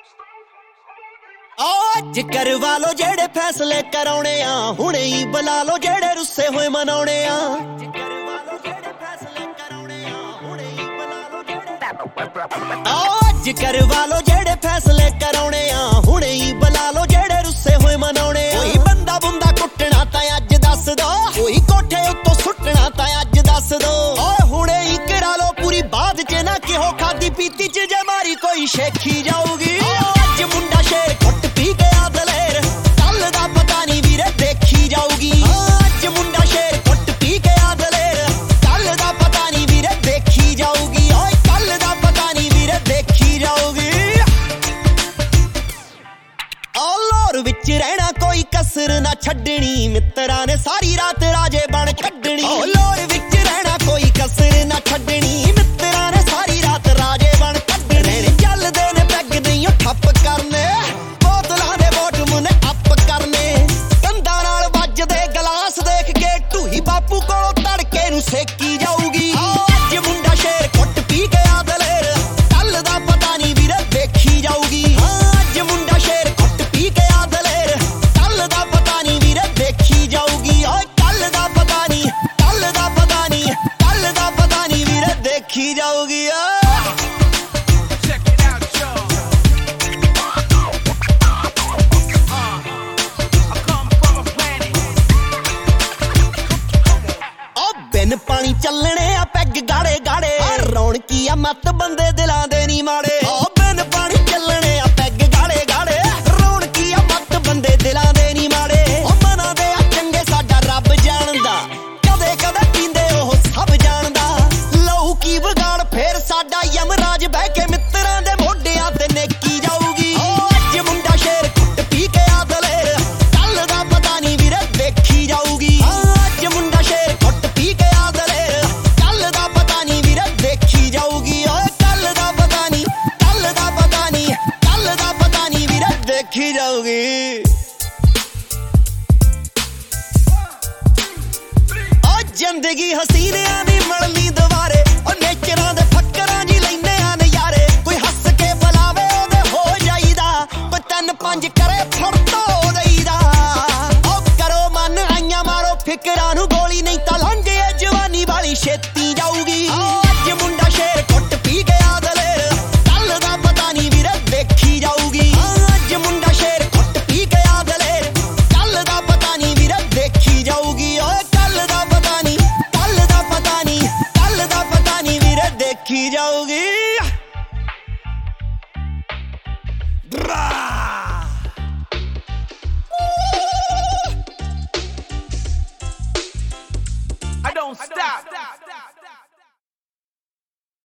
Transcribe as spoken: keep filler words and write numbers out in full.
ਅੱਜ ਕਰਵਾ ਲੋ ਜਿਹੜੇ ਫੈਸਲੇ ਕਰਾਉਣੇ ਆ, ਹੁਣੇ ਹੀ ਬੁਲਾ ਲੋ ਜਿਹੜੇ ਰੁੱਸੇ ਹੋਏ ਮਨਾਉਣੇ ਆ। ਅੱਜ ਕਰਵਾ ਲੋ ਜਿਹੜੇ ਫੈਸਲੇ ਕਰਾਉਣੇ ਆ, ਹੁਣੇ ਹੀ ਬੁਲਾ ਲੋ ਜਿਹੜੇ ਰੁੱਸੇ ਹੋਏ ਮਨਾਉਣੇ ਆ। ਕੋਈ ਬੰਦਾ ਬੁੰਦਾ ਕੁੱਟਣਾ ਤਾਂ ਅੱਜ ਦੱਸ ਦੋ, ਕੋਈ ਕੋਠੇ ਉੱਤੋਂ ਸੁੱਟਣਾ ਤਾਂ ਅੱਜ ਦੱਸ ਦੋ। ਓਏ ਹੁਣੇ ਹੀ ਕਰਾ ਲੋ ਪੂਰੀ ਬਾਦ ਚ ਨਾ ਕਿਹੋ ਖਾਦੀ ਪੀਤੀ ਚ ਜੇ ਮਾਰੀ ਕੋਈ ਸ਼ੇਖੀ ਜਾਊਗੀ। ਅੱਜ ਮੁੰਡਾ ਸ਼ੇਰ ਕੁੱਟ ਪੀ ਗਿਆ ਦਲੇਰ, ਕੱਲ ਦਾ ਪਤਾ ਨਹੀਂ ਵੀਰੇ ਦੇਖੀ ਜਾਊਗੀ। ਅੱਜ ਮੁੰਡਾ ਸ਼ੇਰ ਕੁੱਟ ਪੀ ਗਿਆ ਦਲੇਰ, ਕੱਲ ਦਾ ਪਤਾ ਨਹੀਂ ਵੀਰੇ ਦੇਖੀ ਜਾਊਗੀ। ਓਏ ਕੱਲ ਦਾ ਪਤਾ ਨਹੀਂ ਵੀਰੇ ਦੇਖੀ ਜਾਊਗੀ। ਔਲੋਰ ਵਿੱਚ ਰਹਿਣਾ ਕੋਈ ਕਸਰ ਨਾ ਛੱਡਣੀ, ਮਿੱਤਰਾਂ ਨੇ ਸਾਰੀ ਰਾਤ ਰਾਜੇ ਬਣ ਕੱਢਣੀ। ਔਲੋਰ ਵਿੱਚ ਰਹਿਣਾ ਕੋਈ ਕਸਰ ਨਾ ਛੱਡਣੀ, ਮਿੱਤਰਾਂ ਨੇ ਸਾਰੀ ਰਾਤ ਰਾਜੇ ਬਣ ਕੱਢਣੇ। ਚੱਲਦੇ ਨੇ ਪੈਗ ਨਹੀਂ ਠੱਪ ਕਰਨੇ, ਬੋਤਲਾਂ ਦੇ ਬੋਟਮ ਨੇ ਅੱਪ ਕਰਨੇ। ਕੰਧਾਂ ਨਾਲ ਵੱਜਦੇ ਗਲਾਸ ਦੇਖ ਕੇ ਢੂਹੀ ਬਾਪੂ ਕੋਲੋਂ ਤੜਕੇ ਨੂੰ ਸੇਕੀ ਜਾਊਗੀ। ਅੱਜ ਮੁੰਡਾ ਸ਼ੇਰ ਕੁੱਟ ਪੀ ਗਿਆ ਦਲੇਰ, ਕੱਲ ਦਾ ਪਤਾ ਨਹੀਂ ਵੀਰੇ ਦੇਖੀ ਜਾਊਗੀ। ਅੱਜ ਮੁੰਡਾ ਸ਼ੇਰ ਕੁੱਟ ਪੀ ਗਿਆ ਦਲੇਰ, ਕੱਲ ਦਾ ਪਤਾ ਨਹੀਂ ਵੀਰੇ ਦੇਖੀ ਜਾਊਗੀ। ਓਏ ਕੱਲ ਦਾ ਪਤਾ ਨਹੀਂ, ਕੱਲ ਦਾ ਪਤਾ ਨਹੀਂ, ਕੱਲ ਦਾ ਪਤਾ ਨਹੀਂ ਵੀਰੇ ਦੇਖੀ ਜਾਊਗੀ। ਬਿਨ ਪਾਣੀ ਚੱਲਣੇ ਆ ਪੈਗ ਗਾੜੇ ਗਾੜੇ, ਰੌਣਕੀ ਆ ਮੱਤ ਬੰਦੇ ਦਿਲਾਂ ਦੇ ਨੀ ਮਾੜੇ। ਓ ਬਿਨ ਪਾਣੀ ਚੱਲਣੇ ਆ ਪੈਗ ਗਾੜੇ ਗਾੜੇ, ਰੌਣਕੀ ਆ ਮੱਤ ਬੰਦੇ ਦਿਲਾਂ ਦੇ ਨੀ ਮਾੜੇ। ਓ ਮਨਾਂ ਦੇ ਆ ਚੰਗੇ ਸਾਡਾ ਰੱਬ ਜਾਣਦਾ, ਕਦੇ ਕਦੇ ਪੀਂਦੇ ਉਹ ਸਭ ਜਾਣਦਾ। ਲਹੂ ਕੀ ਵਿਗਾੜ ਫੇਰ ਸਾਡਾ ਯਮਰਾਜ ਬਹਿ ਕੇ ਮਿੱਤਰਾਂ ਦੇ ਮੋਢਿਆਂ ਤੇ ਨੇਕੀ ਜਾਊਗੀ। ਓ ਅੱਜ ਮੁੰਡਾ ਸ਼ੇਰ ਕੁੱਟ ਪੀ ਗਿਆ ਦਲੇਰ, ਕੱਲ ਦਾ ਪਤਾ ਨਹੀਂ ਵੀਰੇ ਦੇਖੀ ਜਾਊਗੀ। ਅੱਜ ਮੁੰਡਾ ਸ਼ੇਰ ਕੁੱਟ ਪੀ ਗਿਆ ਦਲੇਰ, ਕੱਲ ਦਾ ਪਤਾ ਨਹੀਂ ਵੀਰੇ ਦੇਖੀ ਜਾਊਗੀ। ਓਏ ਕੱਲ ਦਾ ਪਤਾ ਨਹੀਂ, ਕੱਲ ਦਾ ਪਤਾ ਨਹੀਂ, ਕੱਲ ਦਾ ਪਤਾ ਨਹੀਂ ਵੀਰੇ ਦੇਖੀ ਜਾਊਗੀ। ਓ ਜ਼ਿੰਦਗੀ ਹਸੀਨਿਆਂ ਦੀ ਮੜਲੀ ਦੁਬਾਰੇ, ਓ ਨੇਚਰਾਂ ਦੇ ਫੱਕਰਾਂ ਜੀ ਲੈਨੇ ਆ ਨਜ਼ਾਰੇ। ਕੋਈ ਹੱਸ ਕੇ ਬੁਲਾਵੇ ਉਹਦੇ ਹੋ ਜਾਈਦਾ, ਕੋਈ ਤਿੰਨ ਪੰਜ ਕਰੇ ਫੜ ਧੋ ਦੇਈਦਾ। ਓ ਕਰੋ ਮਨ ਆਈਆਂ ਮਾਰੋ ਫਿਕਰਾਂ ਨੂੰ ਗੋਲੀ, ਨਹੀਂ ਤਾਂ ਲੰਘ ਏ ਜਵਾਨੀ ਵਾਲੀ ਛੇਤੀ ਜਾਊਗੀ। ਅੱਜ ਮੁੰਡਾ ਸ਼ੇਰ ਕੁੱਟ ਪੀ ਗਿਆ ਦਲੇਰ, ਕੱਲ ਦਾ ਪਤਾ ਨਹੀਂ ਵੀਰੇ ਦੇਖੀ ਜਾਊਗੀ। ਅੱਜ ਮੁੰਡਾ ਸ਼ੇਰ ਕੁੱਟ ਪੀ ਗਿਆ ਦਲੇਰ, ਕੱਲ ਦਾ ਪਤਾ ਨਹੀਂ ਵੀਰੇ ਦੇਖੀ ਜਾਊਗੀ। ਓਏ ਕੱਲ ਦਾ ਪਤਾ ਨਹੀਂ, ਕੱਲ ਦਾ ਪਤਾ ਨਹੀਂ, ਕੱਲ ਦਾ ਪਤਾ ਨਹੀਂ ਵੀਰੇ ਦੇਖੀ ਜਾਊਗੀ। I don't stop.